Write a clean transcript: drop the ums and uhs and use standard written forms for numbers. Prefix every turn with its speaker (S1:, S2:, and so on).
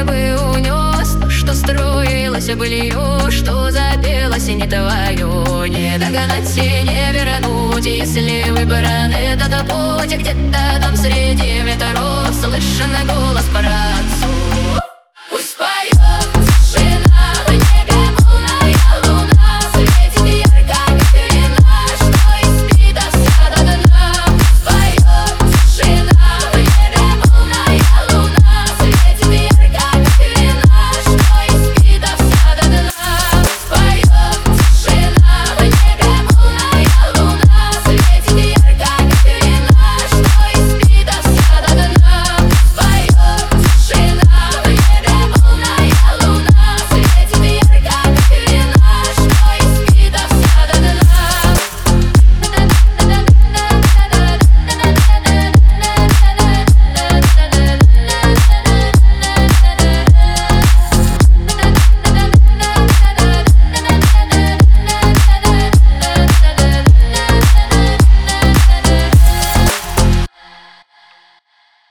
S1: себе бы унес то, что строилось былью, что запелось и не твое. Не догнать и не вернуть, если выбран этот путь. Где-то там среди ветров слышен голос праотцов.